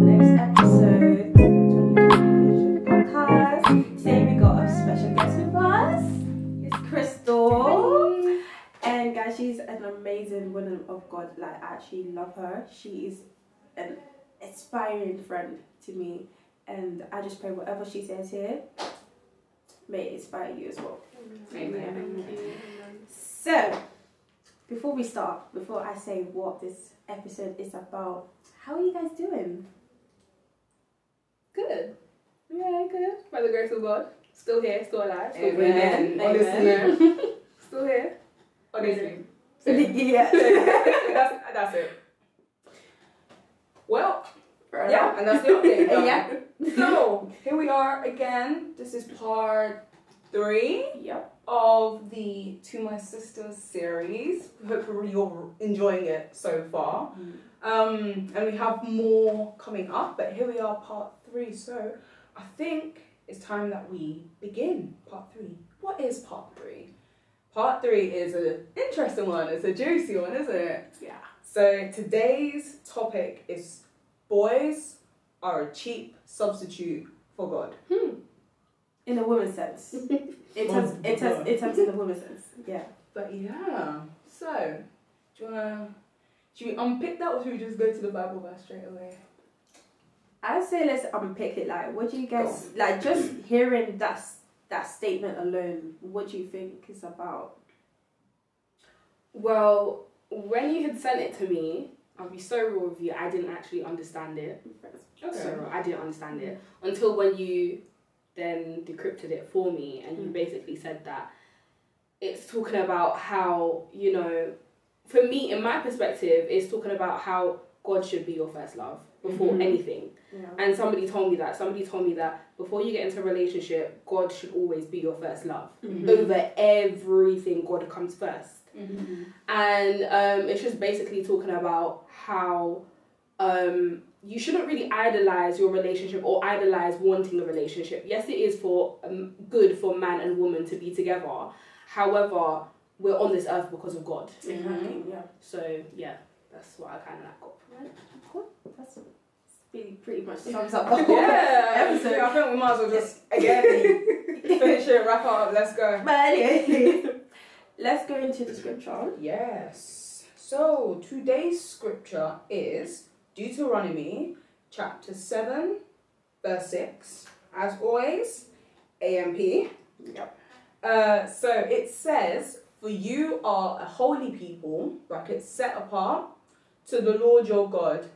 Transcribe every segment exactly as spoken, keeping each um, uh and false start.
next episode of the twenty twenty Vision podcast. Today we got a special guest with us. It's Crystal. And guys, she's an amazing woman of God. Like, I actually love her. She is an inspiring friend to me. And I just pray whatever she says here, may it inspire you as well. Amen. Amen. So, before we start, before I say what this episode is about, how are you guys doing? Good. Yeah, good. By the grace of God. Still here, still alive, still Amen. breathing. Amen. Honestly. Still here. Honestly. Yeah. that's, that's it. Well, Right. yeah, and that's the update. done. Yeah. So, here we are again. This is part three Yep. of the To My Sisters series. Hopefully you're enjoying it so far. Um, and we have more coming up, but here we are, part three. So I think it's time that we begin part three. What is part three? Part three is an interesting one. It's a juicy one, isn't it? Yeah. So today's topic is boys are a cheap substitute for God. Hmm. In a woman's sense. It has, it has, it has in a woman's sense. Yeah. But yeah, so do you wanna should we unpick that or should we just go to the Bible verse straight away? I'd say let's unpick it. Like, what do you guys like? Just hearing that s- that statement alone, what do you think it's about? Well, when you had sent it to me, I'll be so real with you, I didn't actually understand it. So I didn't understand it until when you then decrypted it for me and you Mm. basically said that it's talking about how, you know, for me, in my perspective, it's talking about how God should be your first love before Mhm. anything. Yeah. And somebody told me that. Somebody told me that before you get into a relationship, God should always be your first love. Mhm. Over everything, God comes first. Mm-hmm. And um, it's just basically talking about how um, you shouldn't really idolize your relationship or idolize wanting a relationship. Yes, it is for um, good for man and woman to be together. However, we're on this earth because of God. Exactly. Yeah. So yeah, that's what I kind of like got from it. Cool. That's pretty, pretty much sums up the whole Yeah, episode. I think we might as well just again finish it, wrap up, let's go. But anyway, let's go into the scripture. Yes. So today's scripture is Deuteronomy chapter seven, verse six. As always, A M P. Yep. Uh, so it says, "For you are a holy people, brackets set apart, to the Lord your God.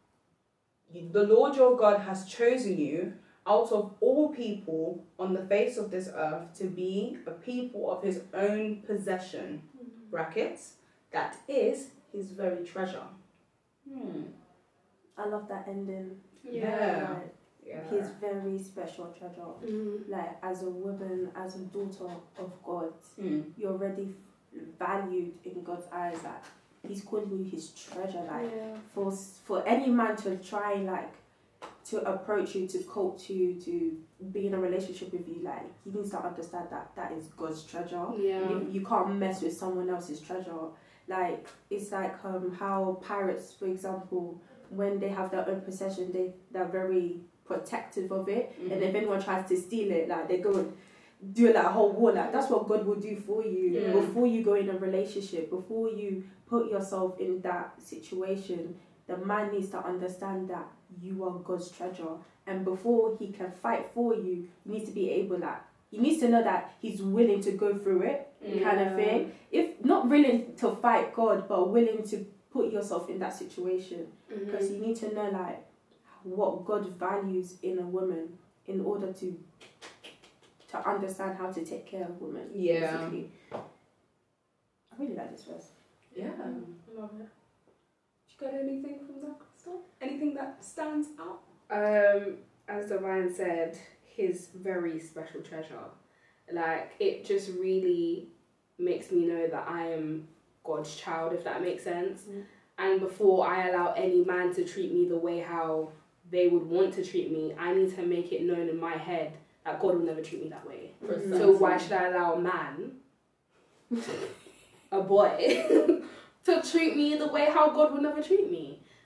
The Lord your God has chosen you out of all people on the face of this earth to be a people of his own possession," brackets, that is his very treasure. Hmm. I love that ending. Yeah. Like, Yeah. his very special treasure. Mm. Like, as a woman, as a daughter of God, Hmm. you're already valued in God's eyes. Like, he's calling you his treasure. Like, Yeah. for for any man to try like to approach you, to court you, to be in a relationship with you, like, he needs to understand that that is God's treasure. Yeah. You, you can't mess with someone else's treasure. Like, it's like um how pirates, for example, when they have their own possession, they they're very protective of it. Mm-hmm. And if anyone tries to steal it, like, they go and do like a whole war. Like, that's what God will do for you. Yeah. Before you go in a relationship, before you put yourself in that situation, the man needs to understand that you are God's treasure. And before he can fight for you, he needs to be able, like, he needs to know that he's willing to go through it, kind of Yeah. thing. If not willing to fight God, but willing to put yourself in that situation. Mhm. Because you need to know, like, what God values in a woman in order to to understand how to take care of a woman. Yeah. Basically. I really like this verse. Yeah. I love it. You got anything from that, Crystal? Anything that stands out? Um, as Divine said, his very special treasure. Like, it just really makes me know that I am God's child, if that makes sense. Mm. And before I allow any man to treat me the way how they would want to treat me, I need to make it known in my head that God will never treat me that way. Mhm. So why should I allow a man, a boy, to treat me the way how God would never treat me?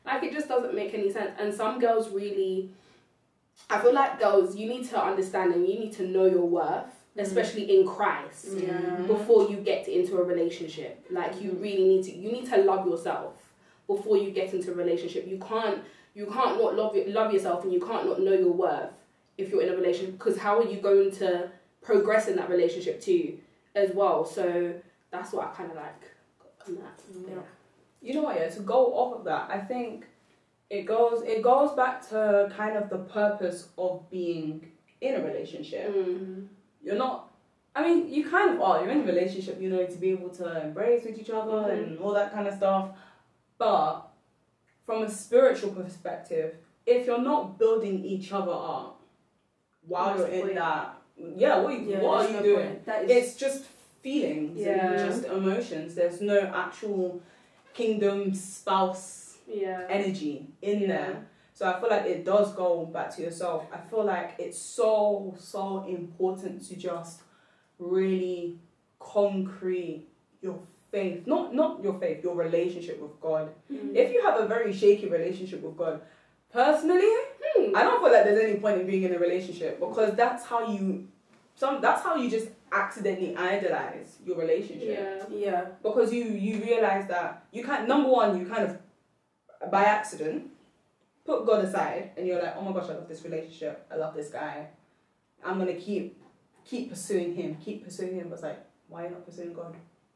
Like, it just doesn't make any sense. And some girls really, I feel like girls, you need to understand and you need to know your worth, mm. especially in Christ, Yeah. before you get into a relationship. Like, you really need to, you need to love yourself before you get into a relationship. You can't, you can't not love, love yourself, and you can't not know your worth if you're in a relationship, because how are you going to progress in that relationship too as well? So that's what I kind of like on that. Yeah. You know what, yeah, to go off of that, I think it goes it goes back to kind of the purpose of being in a relationship. Mm-hmm. You're not, I mean, you kind of are, you're in a relationship, you know, to be able to embrace with each other Mm-hmm. and all that kind of stuff, but from a spiritual perspective, if you're not building each other up while What's you're the in point? that, yeah, what, Yeah, what are there's you no doing? point. That is It's just feelings Yeah. and just emotions. There's no actual kingdom spouse Yeah. energy in Yeah. there. So I feel like it does go back to yourself. I feel like it's so, so important to just really concrete your faith. Not not your faith, your relationship with God. Mm. If you have a very shaky relationship with God, personally, Hmm. I don't feel like there's any point in being in a relationship, because that's how you some that's how you just accidentally idolize your relationship. Yeah. yeah. Because you you realize that you can't, number one, you kind of by accident put God aside and you're like, oh my gosh, I love this relationship, I love this guy, I'm gonna keep keep pursuing him, keep pursuing him. But it's like, why are you not pursuing God?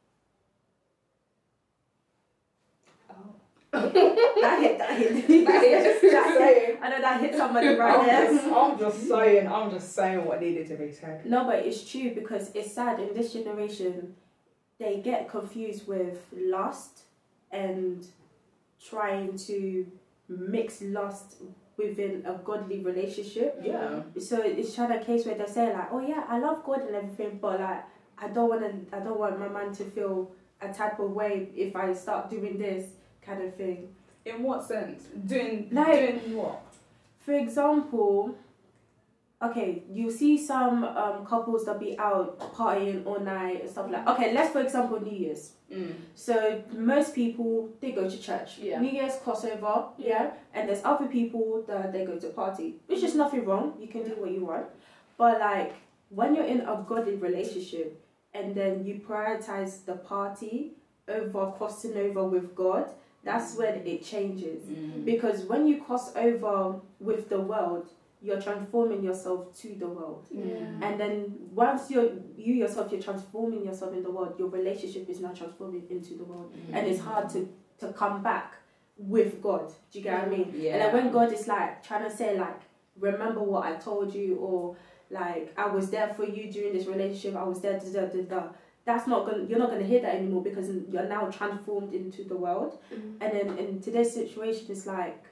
Oh. That hit, that hit. That hit. That hit. I know that hit somebody right I'm there. just, I'm just saying, I'm just saying what needed to be said. No, but it's true, because it's sad in this generation, they get confused with lust and trying to mix lust within a godly relationship. Yeah. So it's kind of a case where they say like, oh yeah, I love God and everything, but like I don't want to, I don't want my man to feel a type of way if I start doing this kind of thing. In what sense? Doing Like- doing what? For example, okay, you see some um, couples that be out partying all night and stuff like. Okay, let's for example New Year's. Mm. So most people, they go to church. Yeah. New Year's crossover, yeah. Yeah. And there's other people that they go to party, which is nothing wrong. You can do what you want, but like when you're in a godly relationship and then you prioritize the party over crossing over with God, that's when it changes. Mm. Because when you cross over with the world, you're transforming yourself to the world. Yeah. And then once you're you yourself, you're transforming yourself in the world, your relationship is now transforming into the world. Mm. And it's hard to, to come back with God. Do you get what I mean? Yeah. And then when God is like trying to say like, remember what I told you, or like I was there for you during this relationship, I was there, da, da, da, da. That's not gonna you're not gonna hear that anymore, because you're now transformed into the world. Mm. And then in today's situation it's like,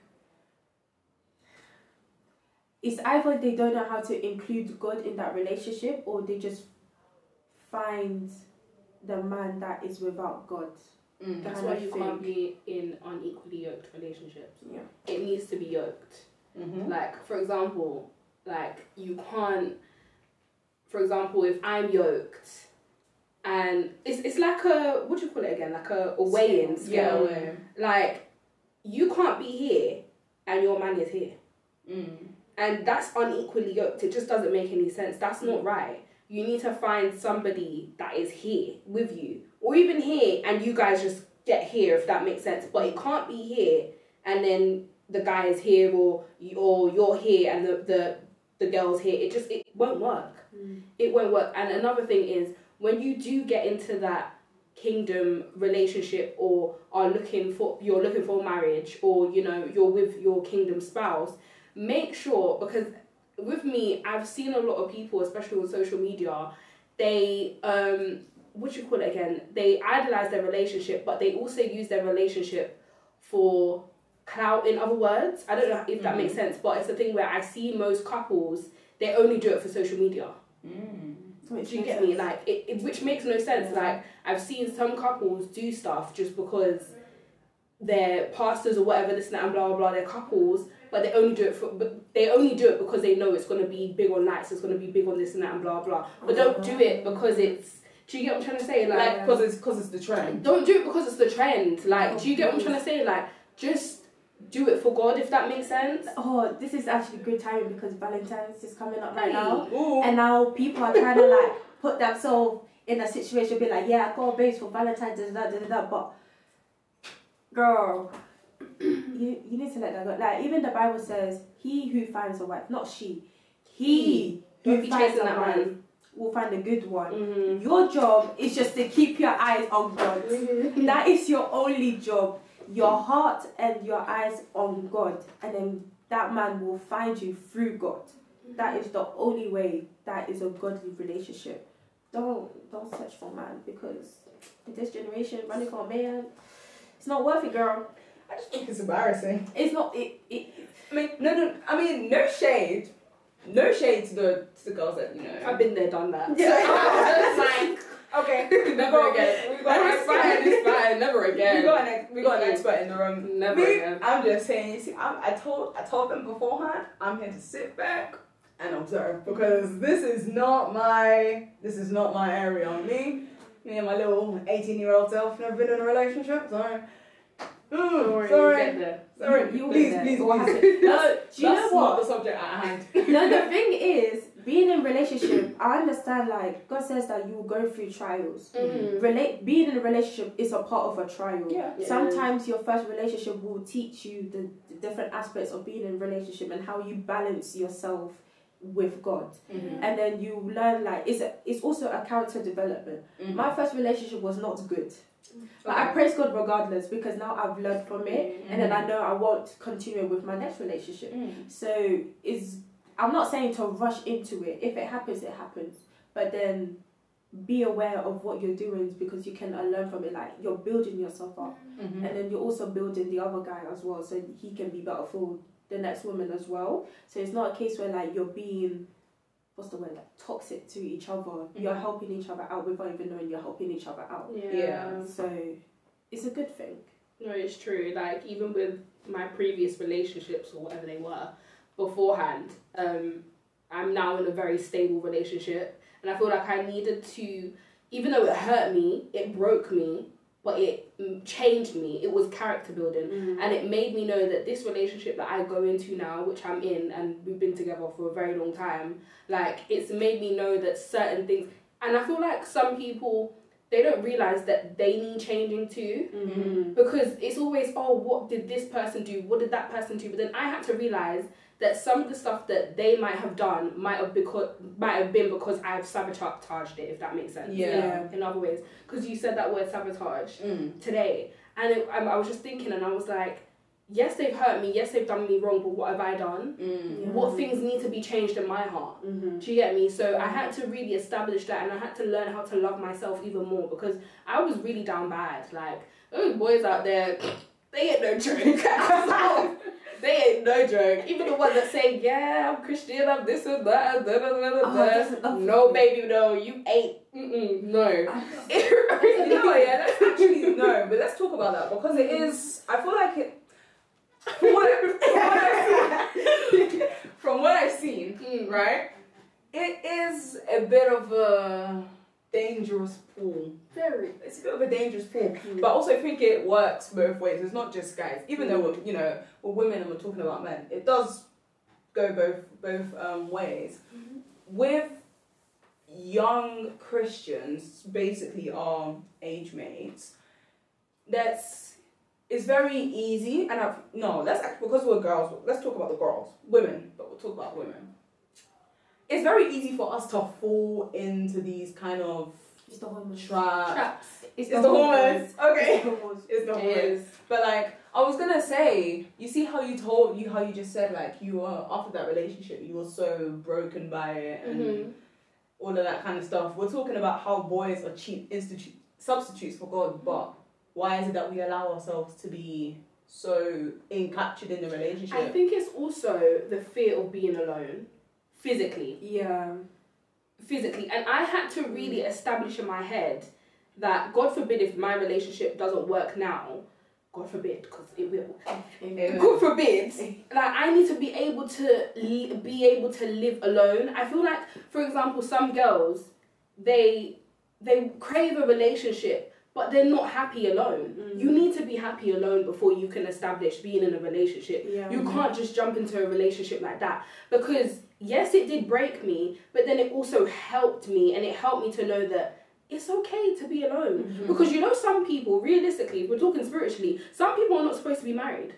it's either they don't know how to include God in that relationship, or they just find the man that is without God. Mm. That's kind why of you thing. can't be in unequally yoked relationships. Yeah. It needs to be yoked. Mm-hmm. Like, for example, like you can't, for example, if I'm yoked and it's it's like a, what do you call it again? Like a, a weigh-in Yeah, scale. way. Like, you can't be here and your man is here. Mm. And that's unequally yoked. It just doesn't make any sense. That's not right. You need to find somebody that is here with you. Or even here and you guys just get here, if that makes sense. But it can't be here and then the guy is here, or, you, or you're here and the, the, the girl's here. It just, it won't work. Mm. It won't work. And another thing is, when you do get into that kingdom relationship, or are looking for, you're looking for marriage, or, you know, you're with your kingdom spouse, make sure, because with me, I've seen a lot of people, especially on social media, they, um, what do you call it again? They idolize their relationship, but they also use their relationship for clout, in other words. I don't know if that Mhm. makes sense, but it's a thing where I see most couples, they only do it for social media. Mm. Which Do you makes get me? sense. Like, it, it, which makes no sense. Yeah. Like, I've seen some couples do stuff just because they're pastors or whatever, this and that, and blah blah blah. They're couples, but they only do it for. But they only do it because they know it's gonna be big on likes. It's gonna be big on this and that, and blah blah. But don't do it because it's. Do you get what I'm trying to say? Like, Like, because it's because it's the trend. don't do it because it's the trend. Like, do you get what I'm trying to say? Like, just do it for God, if that makes sense. Oh, this is actually good timing because Valentine's is coming up right now. Ooh. And now people are trying to like put themselves in a situation, be like, yeah, I got a babes for Valentine's, da, da, da, da, da. But girl, you, you need to let that go. Like, even the Bible says, he who finds a wife, not she, he Don't who be finds chasing a that wife man. will find a good one. Mm-hmm. Your job is just to keep your eyes on God. That is your only job. Your heart and your eyes on God, and then that man will find you through God. That is the only way that is a godly relationship. Don't don't search for a man, because in this generation, running for a man, it's not worth it, girl. I just think it's embarrassing. It's not. It. it I mean, no, no. I mean, no shade, no shade to the to the girls that you know. I've been there, done that. Yeah. Like, okay, never again. We got an It's fine, expert. it's fine, never again. We got an ex- we got an Mm-mm. expert in the room. Never Me, again. I'm just saying. You see, I'm, I told I told them beforehand. I'm here to sit back and observe, because this is not my this is not my area. Me, me and my little eighteen year old self never been in a relationship. Sorry. Mm, Don't worry, sorry. you'll get there. Sorry. You will please, get please, there. What please. happened? No, do you know That's what? not the subject at hand. No, the thing is, being in a relationship, I understand, like, God says that you will go through trials. Mm. Relate, being in a relationship is a part of a trial. Yeah. Yeah. Sometimes your first relationship will teach you the, the different aspects of being in a relationship and how you balance yourself with God. Mm-hmm. And then you learn, like, it's, a, it's also a character development. Mm-hmm. My first relationship was not good. But I Okay. praise God regardless, because now I've learned from it, Mm-hmm. and then I know I won't continue with my next relationship. Mm. So is I'm not saying to rush into it. If it happens, it happens. But then be aware of what you're doing, because you can uh, learn from it. Like, you're building yourself up, Mm-hmm. and then you're also building the other guy as well, so he can be better for the next woman as well. So it's not a case where like you're being, what's the word, like toxic to each other. You're helping each other out without even knowing you're helping each other out. Yeah. Yeah. So it's a good thing. No, it's true. Like, even with my previous relationships or whatever they were beforehand, um, I'm now in a very stable relationship, and I feel like I needed to, even though it hurt me, it broke me, but it mm, changed me. It was character building, and it made me know that this relationship that I go into now, which I'm in, and we've been together for a very long time, like, it's made me know that certain things, and I feel like some people, they don't realise that they need changing too. Mm-hmm. Because it's always, oh, what did this person do? What did that person do? But then I had to realise that some of the stuff that they might have done might have because might have been because I've sabotaged it, if that makes sense. Yeah. In other ways, because you said that word sabotage Mm. today, and it, I, I was just thinking, and I was like, yes, they've hurt me. Yes, they've done me wrong. But what have I done? Mm. Yeah. What things need to be changed in my heart? Mm-hmm. Do you get me? So I had to really establish that, and I had to learn how to love myself even more, because I was really down bad. Like, those boys out there, they ain't no joke. They ain't no joke. Even the ones that say, yeah, I'm Christian, I'm this and that, da, da, da, da, Oh, da. that's enough. No, baby, no, you ain't. Mm-mm, no. You know what, yeah, let's actually no, but let's talk about that, because it is. I feel like it. From what, I, from what I've seen, Mm. right, it is a bit of a dangerous pool. Very. It's a bit of a dangerous pool, but I also think it works both ways. It's not just guys. Even though we're, you know, we're women and we're talking about men, it does go both both um, ways. Mm-hmm. With young Christians, basically our age mates, that's it's very easy. And I've no, let's act, because we're girls. Let's talk about the girls, women, but we'll talk about women. It's very easy for us to fall into these kind of It's the hormones. traps. Traps. It's, It's the hormones. Okay. It's the hormones. It's the It hormones. is. But like I was gonna say, you see how you told you how you just said like you were after that relationship you were so broken by it and Mhm. all of that kind of stuff. We're talking about how boys are cheap institute substitutes for God, but why is it that we allow ourselves to be so encaptured in the relationship? I think it's also the fear of being alone, physically. Yeah. physically, and I had to really establish in my head that, God forbid, if my relationship doesn't work now, God forbid, because it will. Amen. God forbid, like, I need to be able to li- be able to live alone. I feel like, for example, some girls, they they crave a relationship, but they're not happy alone. Mm. You need to be happy alone before you can establish being in a relationship. Yeah. You can't just jump into a relationship like that, because yes, it did break me, but then it also helped me, and it helped me to know that it's okay to be alone. Mm-hmm. Because you know, some people, realistically, if we're talking spiritually, some people are not supposed to be married.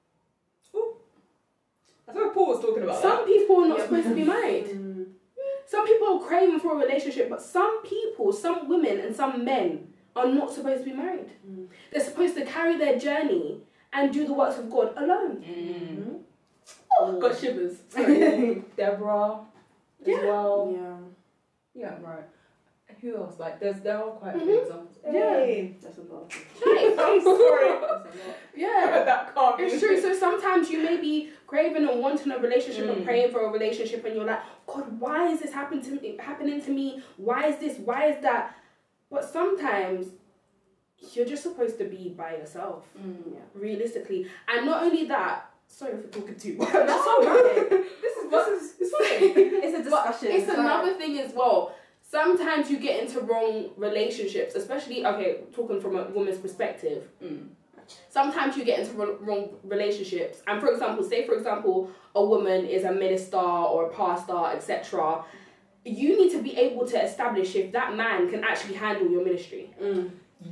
Ooh. That's what Paul was talking about. Some that. people are not Yeah. supposed to be married. Mm. Some people are craving for a relationship, but some people, some women and some men are not supposed to be married. Mm. They're supposed to carry their journey and do the works of God alone. Mm. Oh, got shivers. Sorry. Deborah as Yeah. well. Yeah. Yeah, right. And who else? Like, there's there are quite a Mhm. few examples. Yeah. Hey. That's a lot. Right. I'm sorry. That's a lot. Yeah. that can't be. It's true. So sometimes you may be craving and wanting a relationship Mm. and praying for a relationship, and you're like, God, why is this happening to me? Happening to me? Why is this? Why is that? But sometimes you're just supposed to be by yourself, Mm. Yeah. realistically. And not only that. Sorry for talking too much. That's all right. This is But- this is it's fine. It's a But discussion. it's like- another thing as well. Sometimes you get into wrong relationships, especially, okay, talking from a woman's perspective. Mm. Sometimes you get into wrong, wrong relationships. And for example, say for example, a woman is a minister or a pastor, et cetera. You need to be able to establish if that man can actually handle your ministry. Mm.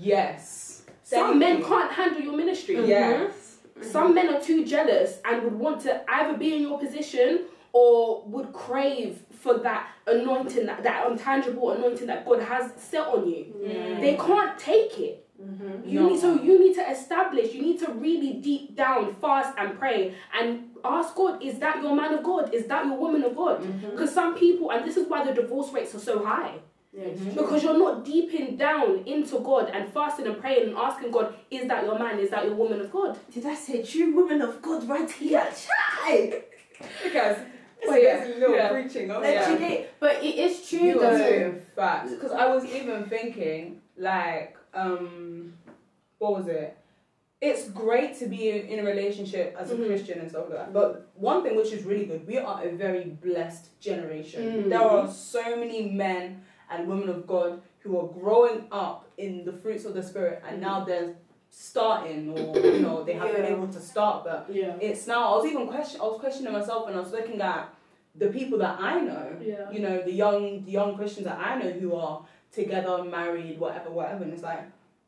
Yes. Some Thank men you. can't handle your ministry. Yes. Some men are too jealous and would want to either be in your position or would crave for that anointing, that, that intangible anointing that God has set on you. Mm. They can't take it. Mm-hmm. You No. need, so you need to establish, you need to really deep down fast and pray and ask God, is that your man of God? Is that your woman of God? Because some people, and this is why the divorce rates are so high, Yeah, it's Mhm. true. because you're not deeping down into God and fasting and praying and asking God, is that your man? Is that your woman of God? Did I say true woman of God right here? Try. Because Oh, yeah. a little Yeah. preaching. Oh, Like, yeah. you get- but it is true You are though. saying facts. Because I was even thinking, like, um, what was it? It's great to be in, in a relationship as a Mhm. Christian and stuff like that. But one thing which is really good, we are a very blessed generation. Mhm. There are so many men and women of God who are growing up in the fruits of the Spirit, and now they're starting, or you know, they haven't been Yeah. able to start. But Yeah. it's now. I was even question. I was questioning myself, and I was looking at the people that I know. Yeah. You know, the young, the young Christians that I know who are together, married, whatever, whatever. And it's like,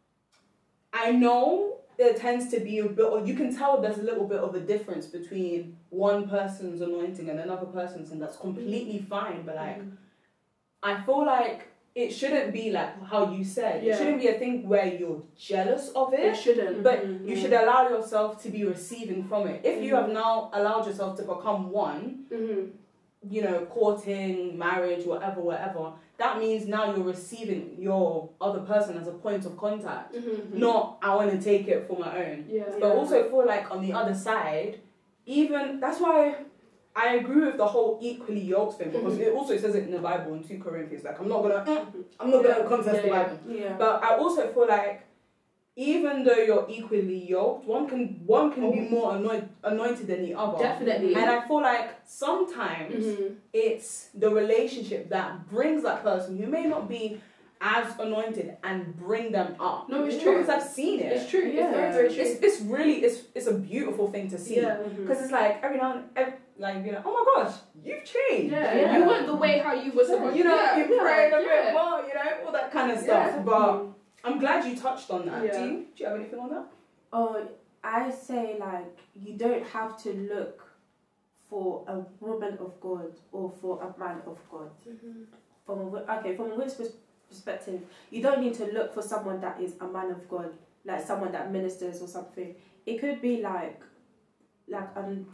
I know there tends to be a bit, or you can tell there's a little bit of a difference between one person's anointing and another person's, and that's completely fine. But like, I feel like it shouldn't be like how you said. Yeah. It shouldn't be a thing where you're jealous of It it. shouldn't. But Mhm. you should allow yourself to be receiving from it. If you Mhm. have now allowed yourself to become one, Mm-hmm. you know, courting, marriage, whatever, whatever, that means now you're receiving your other person as a point of contact. Mm-hmm. Not, I want to take it for my own. Yeah. But also feel like on the other side, even, that's why I agree with the whole equally yoked thing, because Mhm. it also says it in the Bible in two Corinthians, like, I'm not gonna, mm, I'm not gonna Yeah. contest the Yeah, Bible. Yeah. But I also feel like even though you're equally yoked, one can one can be more anoint, anointed than the other. Definitely. And I feel like sometimes Mhm. it's the relationship that brings that person who may not be as anointed and bring them up. No, it's true. Because I've seen it. It's true. Yeah. It's very, very true. It's, it's really it's it's a beautiful thing to see. Yeah. Because it's like every now and every, like you know, oh my gosh, you've changed. Yeah. Yeah. You weren't the way how you were supposed You know, yeah. you're yeah. praying a yeah. bit more, you know, all that kind of stuff. Yeah. But I'm glad you touched on that. Yeah. Do you do you have anything on that? Oh, I say like you don't have to look for a woman of God or for a man of God. Mhm. From a, wo- okay, from a woman's pers- perspective, you don't need to look for someone that is a man of God, like someone that ministers or something. It could be like, like um,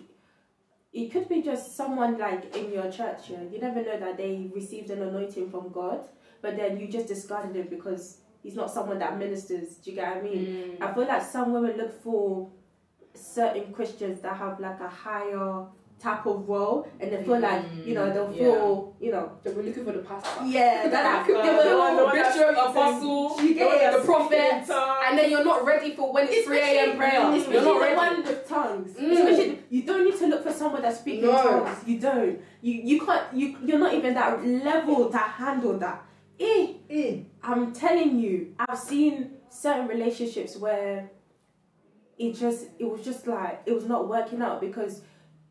it could be just someone like in your church. Yeah, you never know that they received an anointing from God, but then you just discarded him because he's not someone that ministers. Do you get what I mean? I feel like some women look for certain Christians that have like a higher type of role, and they feel like, you know, they'll feel, you know, So we're looking for the pastor. yeah, that The they one- feel the bishop, apostle, You get it? the prophet, and then you're not ready for when it's three a.m. prayer. Especially You're not the ready. one with tongues. Mm. Especially, you don't need to look for someone that speaks in No. tongues. You don't. You you can't. You you're not even that level to handle that. Eh, Eh. I'm telling you, I've seen certain relationships where it just it was just like it was not working out because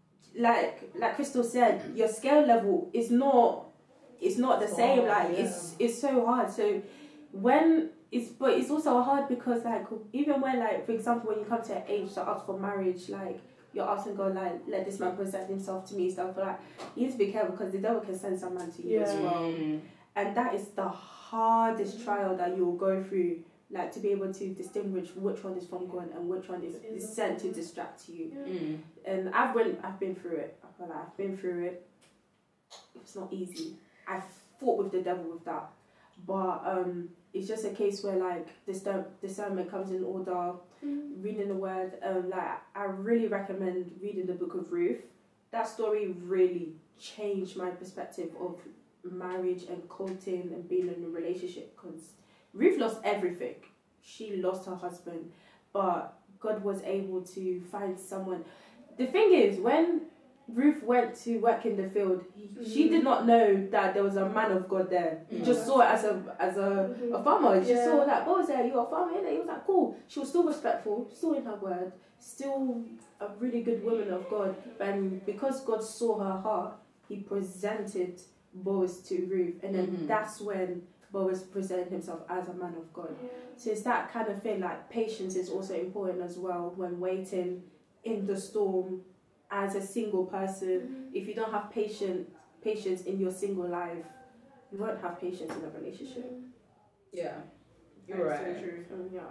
like like Crystal said, your scale level is not it's not the It's same. hard, Like yeah. it's it's so hard. So when it's but it's also hard because like even when like for example when you come to an age to ask for marriage, like you're asking God like let this man present himself to me stuff like you need to be careful because the devil can send some man to you as Yeah. well. Mm. And that is the hardest trial that you'll go through, like to be able to distinguish which one is from God and which one is, is sent to distract you. Mm. And I've went, I've been through it. I feel like I've been through it. It's not easy. I fought with the devil with that, but um, it's just a case where like discern- discernment comes in order. Mm. Reading the word, um, like I really recommend reading the book of Ruth. That story really changed my perspective of marriage and courting and being in a relationship because Ruth lost everything. She lost her husband, but God was able to find someone. The thing is, when Ruth went to work in the field, he, she did not know that there was a man of God there. He Mm. just saw it as a as a, a farmer. She Yeah. saw that, what was there? You're a farmer, innit? He was like, cool. She was still respectful, still in her word, still a really good woman of God. And because God saw her heart, he presented Boaz to Ruth, and then Mhm. that's when Boaz presented himself as a man of God. So it's that kind of thing. Like patience is also important as well when waiting in the storm as a single person. If you don't have patient patience in your single life, you won't have patience in a relationship. Yeah. You're That's right. so true. Um, yeah.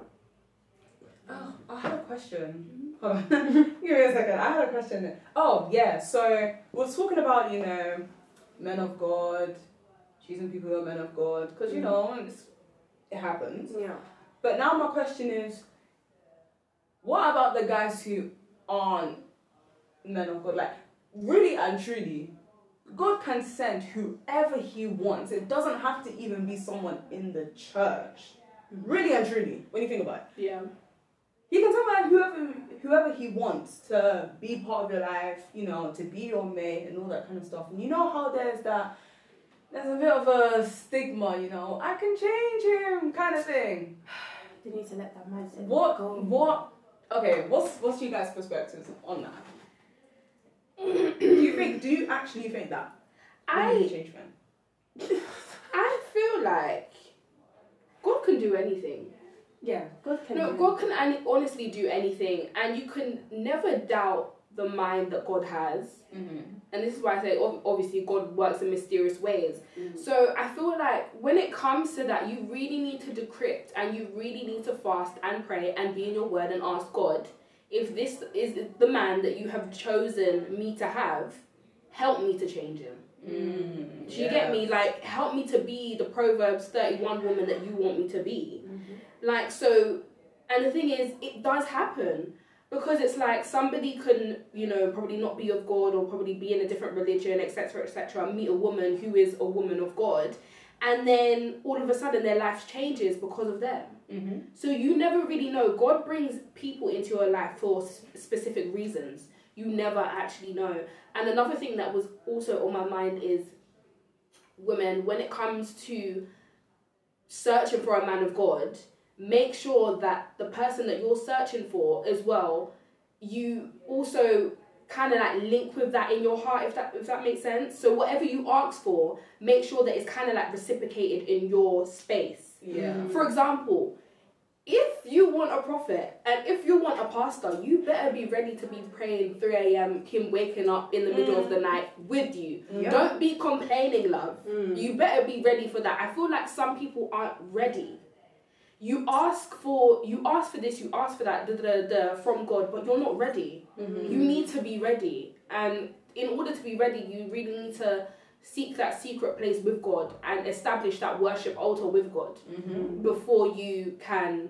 Oh, I had a question. Hold on. Give me a second. I had a question. Oh, yeah. So we're talking about, you know, men of God, choosing people who are men of God, because, you know, it's, it happens. Yeah. But now my question is, what about the guys who aren't men of God? Like, really and truly, God can send whoever he wants. It doesn't have to even be someone in the church. Really and truly, when you think about it. Yeah. He can tell like whoever whoever he wants to be part of your life, you know, to be your mate and all that kind of stuff. And you know how there's that there's a bit of a stigma, you know, I can change him kind of thing. They need to let that man say What go. what okay, what's what's your guys' perspectives on that? do you think do you actually think that? I You change men? I feel like God can do anything. Yeah, God can. No, do God can ani- honestly do anything, and you can never doubt the mind that God has. Mm-hmm. And this is why I say, ob- obviously, God works in mysterious ways. Mm. So I feel like when it comes to that, you really need to decrypt, and you really need to fast and pray and be in your word and ask God, if this is the man that you have chosen me to have, help me to change him. Mm, Do you get me? Like, help me to be the Proverbs thirty-one woman that you want me to be. Mm-hmm. Like, so, and the thing is, it does happen. Because it's like somebody can, you know, probably not be of God or probably be in a different religion, et cetera, et cetera, meet a woman who is a woman of God, and then all of a sudden their life changes because of them. Mm-hmm. So you never really know. God brings people into your life for s- specific reasons. You never actually know. And another thing that was also on my mind is women, when it comes to searching for a man of God, make sure that the person that you're searching for as well, you also kind of like link with that in your heart, if that if that makes sense. So whatever you ask for, make sure that it's kind of like reciprocated in your space. Yeah. For example, if you want a prophet and if you want a pastor, you better be ready to be praying three a.m. him waking up in the middle of the night with you. Yeah. Don't be complaining, love. Mm. You better be ready for that. I feel like some people aren't ready. You ask for you ask for this, you ask for that, the, the, the, from God, but you're not ready. Mm-hmm. You need to be ready. And in order to be ready, you really need to seek that secret place with God and establish that worship altar with God Mm-hmm. before you can,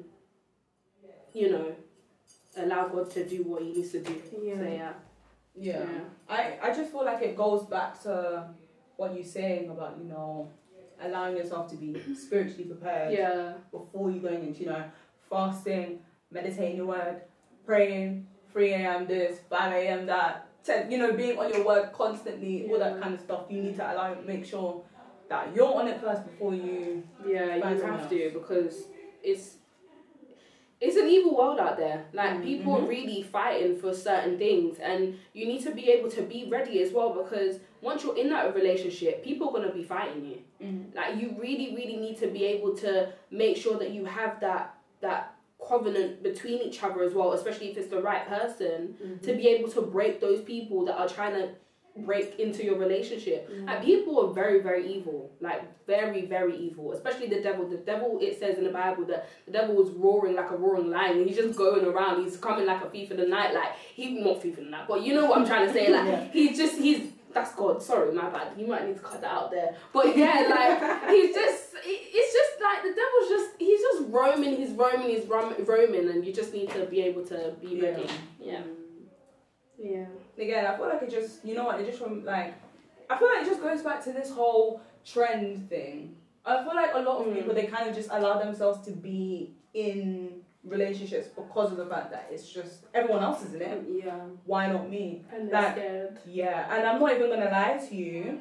you know, allow God to do what he needs to do. Yeah. So yeah. Yeah. Yeah. I, I just feel like it goes back to what you're saying about, you know, allowing yourself to be spiritually prepared Yeah. before you going into, you know, fasting, meditating your word, praying, three a.m. this, five a.m. that, ten, you know, being on your word constantly, all that Yeah. kind of stuff. You need to allow, make sure that you're on it first before you. Yeah, find you someone have to, because it's it's an evil world out there. Like, Mm, people mhm. are really fighting for certain things, and you need to be able to be ready as well, because once you're in that relationship, people are gonna be fighting you. Mhm. Like, you really, really need to be able to make sure that you have that that covenant between each other as well, especially if it's the right person, Mm-hmm. to be able to break those people that are trying to break into your relationship. Mm. Like, people are very, very evil. Like, very, very evil. Especially the devil. The devil, it says in the Bible that the devil was roaring like a roaring lion. And he's just going around. He's coming like a thief in the night. Like, he, not thief in the night, but you know what I'm trying to say. Like, Yeah. he's just, he's, that's God. Sorry, my bad. You might need to cut that out there. But yeah, like, he's just, it- it's just like, the devil's just, he's just roaming, he's roaming, he's rom- roaming, and you just need to be able to be ready. Yeah. Yeah. Again, I feel like it just, you know what, it just from like, I feel like it just goes back to this whole trend thing. I feel like a lot of Mm. people, they kind of just allow themselves to be in relationships because of the fact that it's just, everyone else is in it. Yeah. Why not me? And they're Like, scared. yeah, and I'm not even gonna lie to you.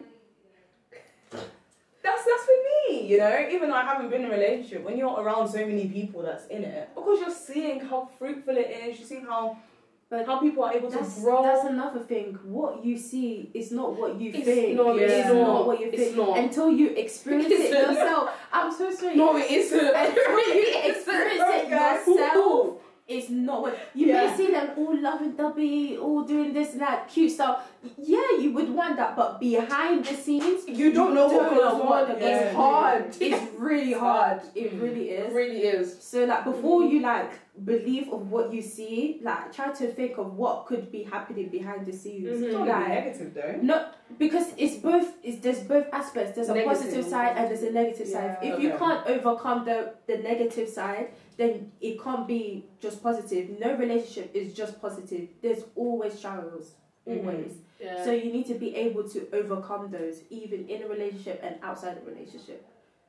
That's that's with me, you know. Even though I haven't been in a relationship, when you're around so many people that's in it, because you're seeing how fruitful it is, you see how But how people are able to That's, grow. that's another thing. What you see is not what you It's think. not- it's it's not, not. what you It's think not. until you experience it It's- yourself. I'm so sorry. No, it isn't. Until you experience it Okay. yourself, it's not what you Yeah. may see them all loving dubby, all doing this and that cute stuff. Yeah, you would want that, but behind the scenes, You don't know what goes know what on. the Yeah. guys It's do. hard. It's really hard. It really It is. really is. So like before you like believe of what you see, like try to think of what could be happening behind the scenes. Mhm. It's not gonna be Like negative though. no, because it's both. It's there's both aspects. There's a Negative. positive side and there's a negative side. Yeah. If you Okay. can't overcome the the negative side, then it can't be just positive. No relationship is just positive. There's always trials, Mhm. always. Yeah. So you need to be able to overcome those, even in a relationship and outside a relationship.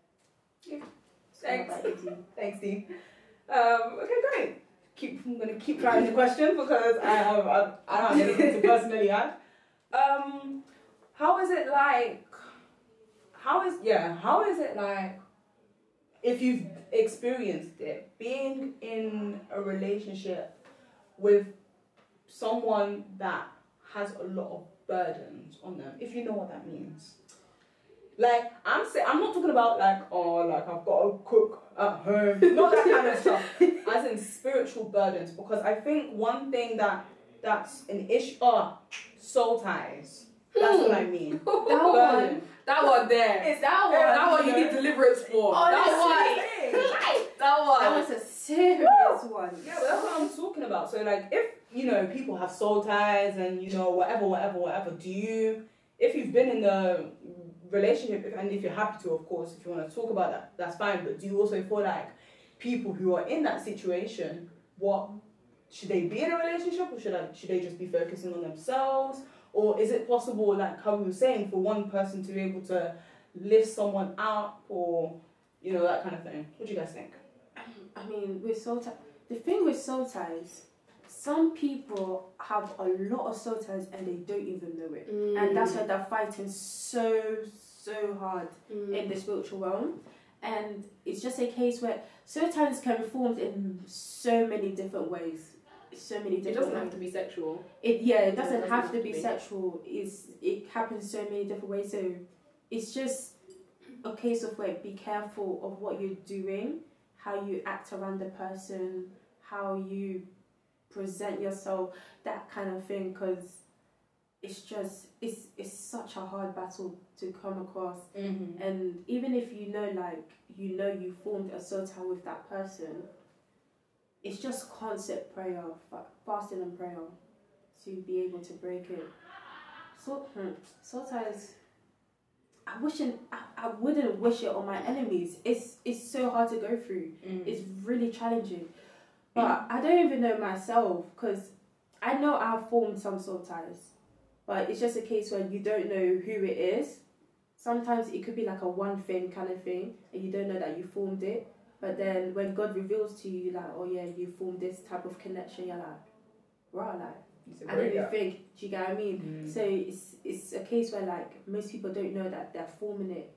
Thanks. How about you, Dee? Thanks, Dee. Um, okay, great. Keep, I'm gonna keep trying the question because I have I, I don't have anything to personally add. Um, how is it like? How is yeah? How is it like? If you've experienced it, being in a relationship with someone that has a lot of burdens on them, if you know what that means. Like, I'm say, I'm not talking about like, oh, like I've got to cook at home, not that kind of stuff. As in spiritual burdens, because I think one thing that that's an issue. Oh, soul ties. That's what I mean. That Burden. one. That one there. It's That one. that one you need deliverance for. Honestly. That one. That one. That was a serious one. Yeah, but that's what I'm talking about. So like, if you know people have soul ties and you know whatever, whatever, whatever, do you? If you've been in the relationship, if, and if you're happy to, of course, if you want to talk about that, that's fine. But do you also feel like people who are in that situation, what should they be in a relationship, or should I, should they just be focusing on themselves, or is it possible, like how we were saying, for one person to be able to lift someone up, or you know that kind of thing? What do you guys think? I mean, with soul ties, the thing with soul ties, some people have a lot of soul ties and they don't even know it. Mm. And that's why they're fighting so, so hard Mm. in the spiritual realm. And it's just a case where soul ties can be formed in so many different ways. So many It different doesn't ways. have to be sexual. It yeah, it doesn't, doesn't have, have to to be, be. sexual. It's it happens so many different ways. So it's just a case of where be careful of what you're doing, how you act around the person, how you present yourself, that kind of thing. Because it's just it's it's such a hard battle to come across. Mm-hmm. And even if you know, like you know, you formed a soul tie with that person, it's just constant prayer, fa- fasting and prayer, to be able to break it. So, hmm, soul ties. I wishing I, I wouldn't wish it on my enemies. It's it's so hard to go through. Mm. It's really challenging. But I don't even know myself, because I know I've formed some soul ties, but it's just a case where you don't know who it is. Sometimes it could be like a one thing kind of thing, and you don't know that you formed it. But then when God reveals to you, like, oh yeah, you formed this type of connection, you're like, wow, like, It's a I didn't breakup. even think. Do you get what I mean? Mm. So it's it's a case where like most people don't know that they're forming it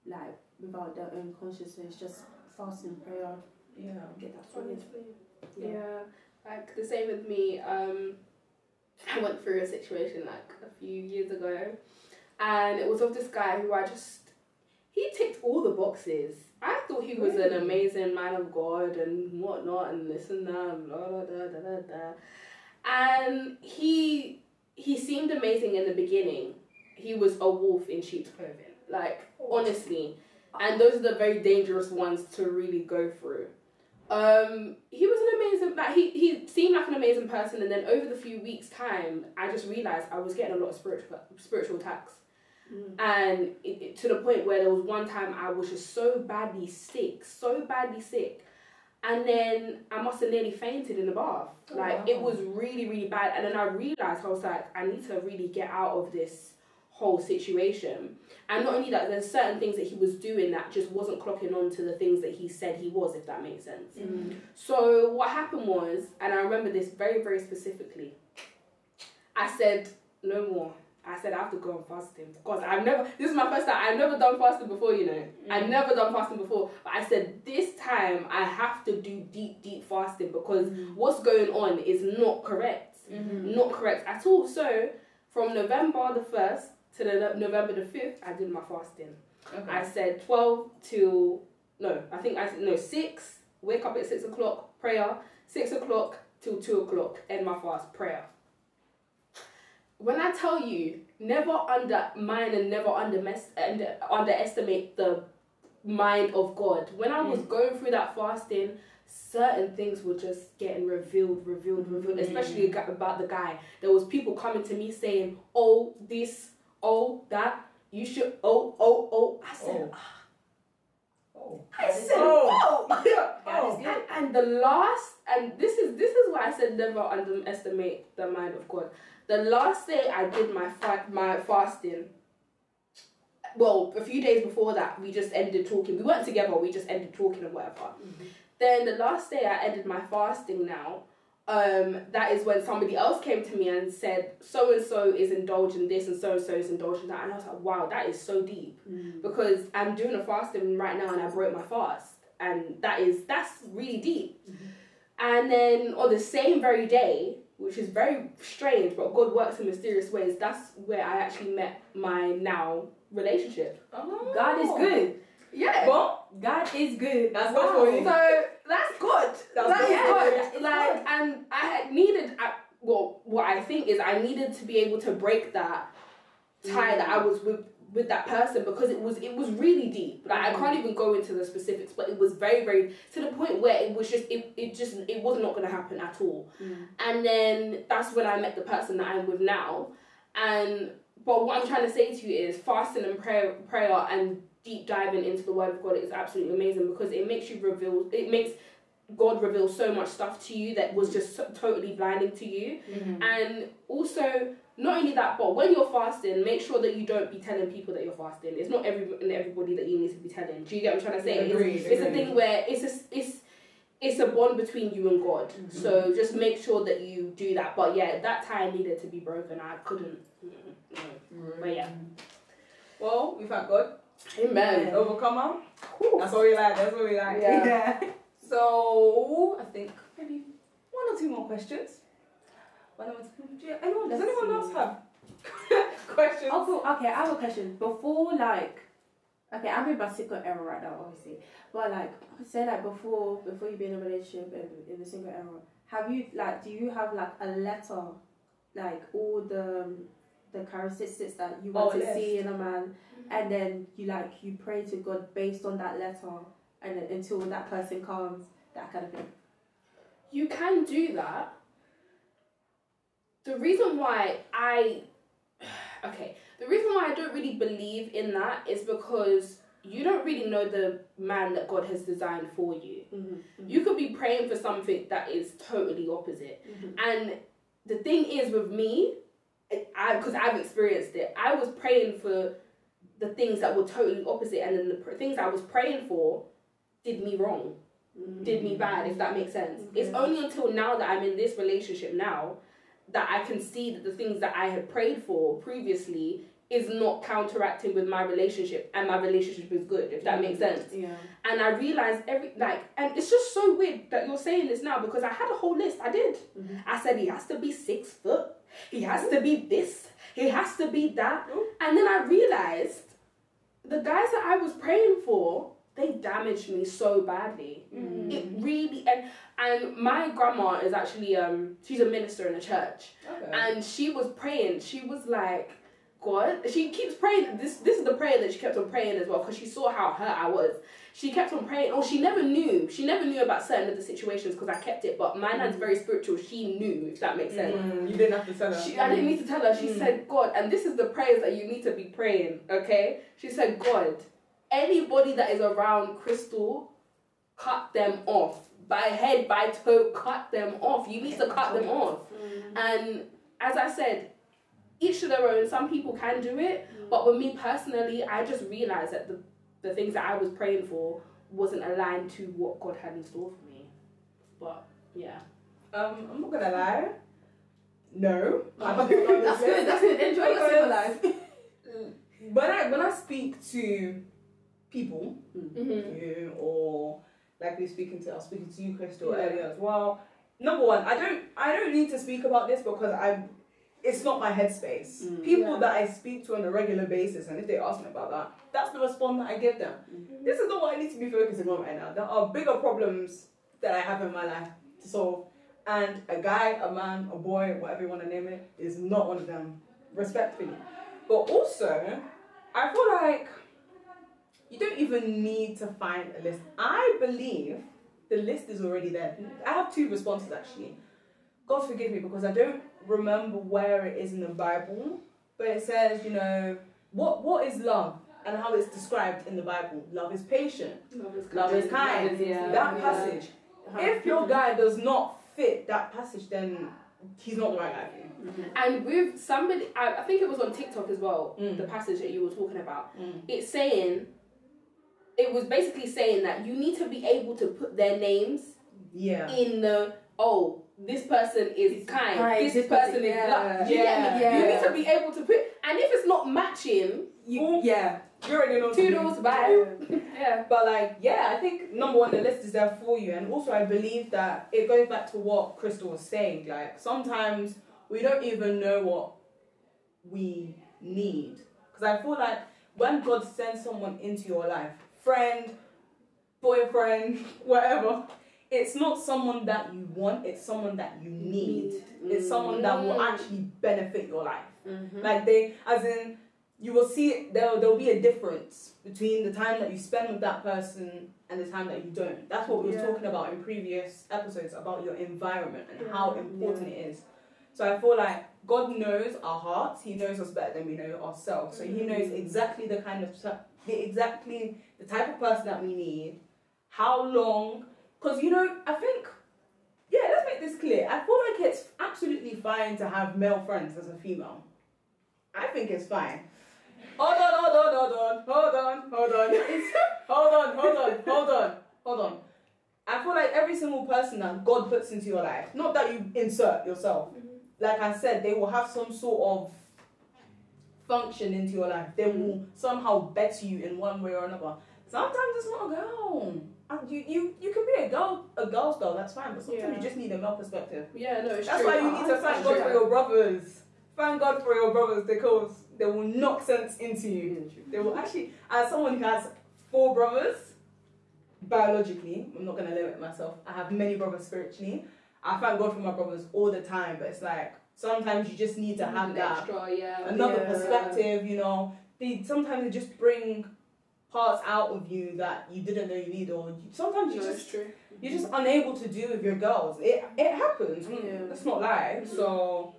like without their own consciousness, just fasting, prayer, Yeah. get that sorted. Honestly. Yeah. Like the same with me. Um, I went through a situation like a few years ago, and it was of this guy who I just he ticked all the boxes. I thought he was an amazing man of God and whatnot and this and that and blah blah da da da da. And he he seemed amazing in the beginning. He was a wolf in sheep's clothing. Like honestly. And those are the very dangerous ones to really go through. Um, he was an amazing, like he, he seemed like an amazing person, and then over the few weeks' time, I just realised I was getting a lot of spiritual spiritual attacks. Mm. And it, it, to the point where there was one time I was just so badly sick, so badly sick. And then I must have nearly fainted in the bath. Oh, like, wow. It was really, really bad. And then I realised, I was like, I need to really get out of this whole situation. And not only that, there's certain things that he was doing that just wasn't clocking on to the things that he said he was, if that makes sense. Mm. So what happened was, and I remember this very, very specifically, I said, no more. I said, I have to go on fasting. Because I've never, this is my first time, I've never done fasting before, you know. Mm. I've never done fasting before. But I said, this time I have to do deep, deep fasting because mm. what's going on is not correct. Mm-hmm. Not correct at all. So from November the first to the November the fifth, I did my fasting. Okay. I said twelve till, no, I think I said, no, six, wake up at six o'clock, prayer, six o'clock till two o'clock, end my fast, prayer. When I tell you, never undermine and never under, under, underestimate the mind of God. When I was mm. going through that fasting, certain things were just getting revealed, revealed, revealed, mm. especially about the guy. There was people coming to me saying, oh, this, oh, that, you should, oh, oh, oh. I said, ah. Oh. oh. I said, oh. oh. oh. And, and the last, and this is this is why I said never underestimate the mind of God. The last day I did my fa- my fasting, well, a few days before that, we just ended talking. We weren't together, we just ended talking and whatever. Mm-hmm. Then the last day I ended my fasting now, um, that is when somebody else came to me and said, so-and-so is indulging this and so-and-so is indulging that. And I was like, wow, that is so deep. Mm. Because I'm doing a fasting right now and I broke my fast. And that is, that's really deep. Mm-hmm. And then on the same very day, which is very strange, but God works in mysterious ways, that's where I actually met my now relationship. Oh. God is good. Yeah. Well, God is good. That's wow. good for you. So that's good. That's that good. is good. It's like, good. and I had needed, I, well, what I think is I needed to be able to break that tie mm. that I was with with that person, because it was it was really deep. Like mm. I can't even go into the specifics, but it was very, very, to the point where it was just it, it just it was not going to happen at all. Mm. And then that's when I met the person that I'm with now. And but what I'm trying to say to you is fasting and prayer prayer and deep diving into the word of God is absolutely amazing, because it makes you reveal it makes God reveal so much stuff to you that was just so, totally blinding to you. Mm-hmm. And also, not only that, but when you're fasting, make sure that you don't be telling people that you're fasting. It's not every and everybody that you need to be telling. Do you get what I'm trying to say? Agreed, it's, it's a thing where it's a, it's it's a bond between you and God. Mm-hmm. So just make sure that you do that. But yeah, that tie needed to be broken. I couldn't. No. Mm-hmm. But yeah. Well, we thank God. Amen. Overcomer. Whew. That's what we like. That's what we like. Yeah. yeah. So I think maybe one or two more questions. One or two. Yeah. Anyone? Does anyone else have questions? Oh, okay, I have a question. Before, like, okay, I'm in my single era right now, obviously, but like, say like before, before you be in a relationship and in the single era, have you like, do you have like a letter, like all the the characteristics that you want oh, to yes. see in a man, and then you like you pray to God based on that letter, and then until that person comes, that kind of thing. You can do that. The reason why I, okay, the reason why I don't really believe in that is because you don't really know the man that God has designed for you. Mm-hmm, mm-hmm. You could be praying for something that is totally opposite. Mm-hmm. And the thing is with me, I because I've experienced it, I was praying for the things that were totally opposite, and then the pr- things I was praying for did me wrong, mm-hmm. did me bad, if that makes sense. Mm-hmm. It's only until now that I'm in this relationship now that I can see that the things that I had prayed for previously is not counteracting with my relationship, and my relationship is good, if that makes sense. Yeah. And I realized every like, and it's just so weird that you're saying this now, because I had a whole list. I did. Mm-hmm. I said he has to be six foot. He has to be this. He has to be that. Ooh. And then I realized the guys that I was praying for, they damaged me so badly. Mm. It really and and my grandma is actually um she's a minister in a church, Okay. and she was praying. She was like, God, she keeps praying. This this is the prayer that she kept on praying as well, because she saw how hurt I was. She kept on praying. Oh, she never knew. She never knew about certain of the situations because I kept it. But my nan's very spiritual. She knew, if that makes sense. Mm, you didn't have to tell her. She, I didn't need to tell her. She Mm. said, God, and this is the prayers that you need to be praying, okay? She said, God, anybody that is around Crystal, cut them off. By head, by toe, cut them off. You need to cut them off. And as I said, each to their own. Some people can do it. But with me personally, I just realized that the, the things that I was praying for wasn't aligned to what God had in store for me. But, yeah. Um, I'm not gonna lie. No. That's good. That's good. Enjoy your single life. When I when I speak to people, Mm-hmm. you or like we're speaking to, I was speaking to you, Crystal, Yeah. earlier as well. Number one, I don't I don't need to speak about this because I it's not my headspace. Mm. People Yeah. that I speak to on a regular basis, and if they ask me about that, that's the response that I give them. This is not what I need to be focusing on right now. There are bigger problems that I have in my life to solve, and a guy, a man, a boy, whatever you want to name it, is not one of them, respectfully. But also, I feel like you don't even need to find a list. I believe the list is already there. I have two responses actually. God forgive me because I don't remember where it is in the Bible, but it says, you know, what what is love and how it's described in the Bible. Love is patient. Love is Love is kind. Love is- yeah, that yeah. passage. If your guy does not fit that passage, then he's not the right guy for you. And with somebody, I, I think it was on TikTok as well, Mm. the passage that you were talking about. Mm. It's saying, it was basically saying that you need to be able to put their names Yeah. in the, oh, this person is kind, kind, this, this person person- is yeah. love. Do you get me? Yeah. You need to be able to put, and if it's not matching, You, yeah. You already know. what to do. toodles, bye. Yeah. But like, yeah, I think number one, the list is there for you, and also I believe that it goes back to what Crystal was saying. Like sometimes we don't even know what we need, because I feel like when God sends someone into your life, friend, boyfriend, whatever, it's not someone that you want. It's someone that you need. It's someone that will Mm. actually benefit your life. Mhm. Like they, as in, you will see it, there there'll be a difference between the time that you spend with that person and the time that you don't. That's what we were Yeah. talking about in previous episodes about your environment and Yeah. how important it is. So I feel like God knows our hearts. He knows us better than we know ourselves. So He knows exactly the kind of the exactly the type of person that we need, how long. Because you know, I think. Yeah, let's make this clear. I feel like it's absolutely fine to have male friends as a female. I think it's fine. Hold on, hold on, hold on, hold on, hold on. hold on, hold on, hold on, hold on. I feel like every single person that God puts into your life, not that you insert yourself, like I said, they will have some sort of function into your life. They will somehow better you in one way or another. Sometimes it's not a girl. And you, you, you can be a girl, a girl's girl, that's fine, but sometimes Yeah. you just need a male perspective. Yeah, no, it's That's true. why you need to thank God for your brothers. Thank God for your brothers because they will knock sense into you. They will actually, as someone who has four brothers, biologically, I'm not going to limit myself, I have many brothers spiritually. I thank God for my brothers all the time, but it's like, sometimes you just need to have An that extra, yeah. another Yeah. perspective, you know. They sometimes they just bring parts out of you that you didn't know you need, or you, sometimes you No, just it's true. you're just unable to do with your girls. It it happens. Mm, Yeah. Let's not lie. So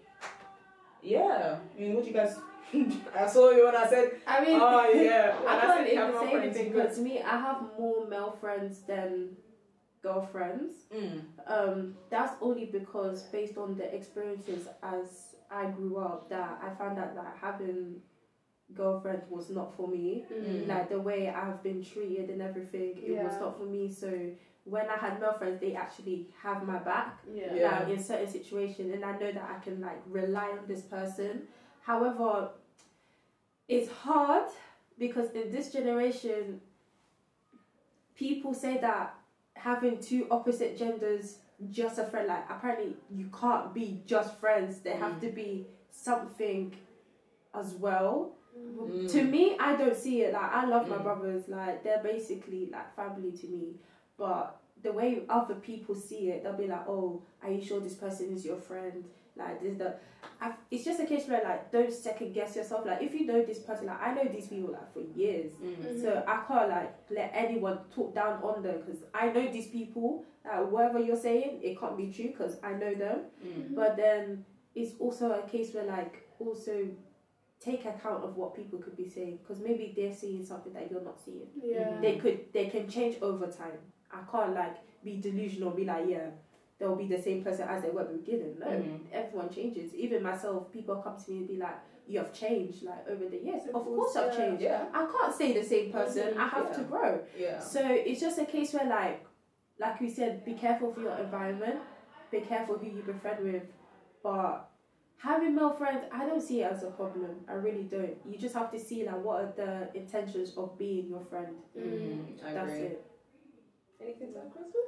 yeah, I mean, what do you guys? I saw you when I said, I mean, oh yeah. When I I can't said you have even no say friends, anything you because to me, I have more male friends than girlfriends. Mm. Um, that's only because based on the experiences as I grew up, that I found out that having girlfriends was not for me. Mm. Like the way I've been treated and everything, it was Yeah. not for me. So when I had male friends, they actually have my back. Yeah. Yeah. Like in certain situations, and I know that I can like rely on this person. However, it's hard because in this generation, people say that having two opposite genders just a friend, like apparently you can't be just friends. They have Mm. to be something as well. Mm. To me, I don't see it. Like I love my Mm. brothers. Like they're basically like family to me. But the way other people see it, they'll be like, "Oh, are you sure this person is your friend?" Like this, the. I've, it's just a case where like don't second guess yourself. Like if you know this person, like I know these people like for years, Mm. so I can't like let anyone talk down on them because I know these people. Like whatever you're saying, it can't be true because I know them. Mm. But then it's also a case where like also take account of what people could be saying because maybe they're seeing something that you're not seeing. Yeah. They could they can change over time. I can't like be delusional and be like, yeah, they'll be the same person as they were at the beginning. No, Mhm. everyone changes. Even myself, people come to me and be like, you have changed like over the years. Of Of course, course I've yeah. changed. Yeah. I can't stay the same person. Mhm, I have yeah. to grow. Yeah. So it's just a case where like like we said, be careful for your environment, be careful who you befriend with. But having male friends, I don't see it as a problem. I really don't. You just have to see like what are the intentions of being your friend. Mm. I That's agree. it. Anything to add, Crystal?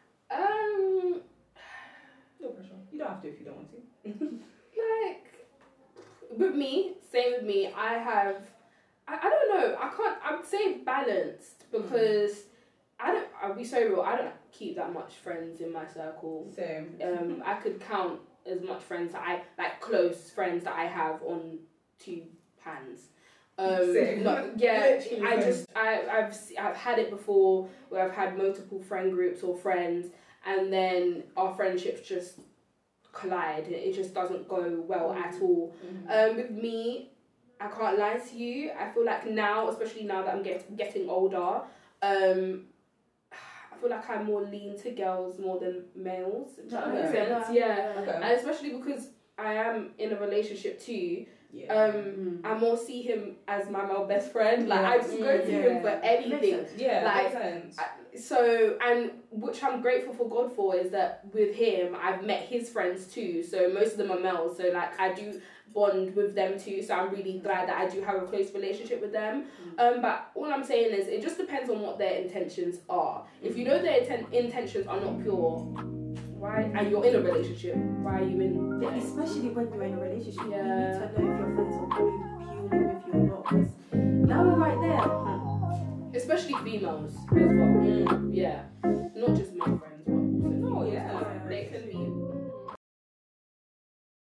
Um, No pressure. You don't have to if you don't want to. like with me, same with me. I have, I, I don't know. I can't. I would say balanced because I don't. I'll be so real. I don't keep that much friends in my circle. Same. Um, I could count as much friends that I like, close friends that I have on two hands. Um, Same. no, yeah, Literally I same. just I I've s- I've had it before where I've had multiple friend groups or friends, and then our friendships just collide. It just doesn't go well at all. Mhm. Um, with me, I can't lie to you. I feel like now, especially now that I'm get, getting older, um, I feel like I'm more lean to girls more than males. Does that make Okay. sense? Yeah. Okay. And especially because I am in a relationship too. Yeah. Um, Mm. I more see him as my male best friend. Like Yeah. I just go to Mm, him yeah. for Makes anything. sense. yeah. like, makes sense. So, and which I'm grateful for God for is that with him, I've met his friends too. So most of them are males. So like I do bond with them too. So I'm really glad that I do have a close relationship with them. Um, but all I'm saying is it just depends on what their intentions are. If you know their inten- intentions are not pure, why? And you're in a relationship, why are you in? Yeah, especially when you're in a relationship, Yeah. you need to know if your friends are going purely with you or not. Because now we're right there. Especially females as well. Mm. Yeah.